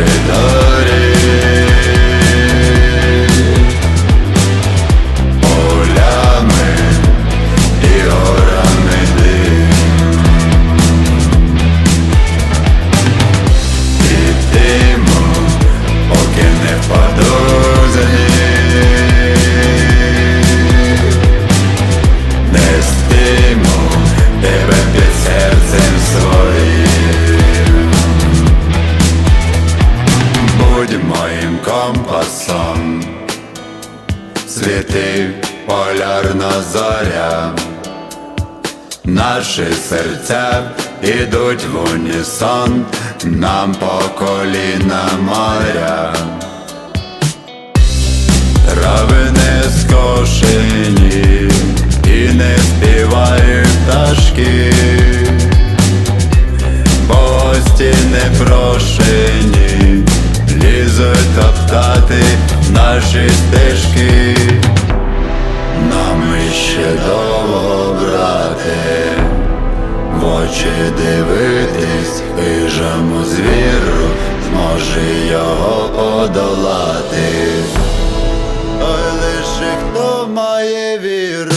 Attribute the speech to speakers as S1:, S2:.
S1: коридорі. Полями і горами дим. Ідемо, поки не впаду за ніг. Нестиму тебе під серцем своїм. Будь моїм компасом, світи полярна зоря. Наші серця ідуть в унісон, нам по коліна моря. Трави не скошені і не співають пташки. Гості непрошені лізуть топтати наші стежки. Нам іще довго, брате, в очі дивитись хижому звіру, зможе його подолати той лише, хто має віру.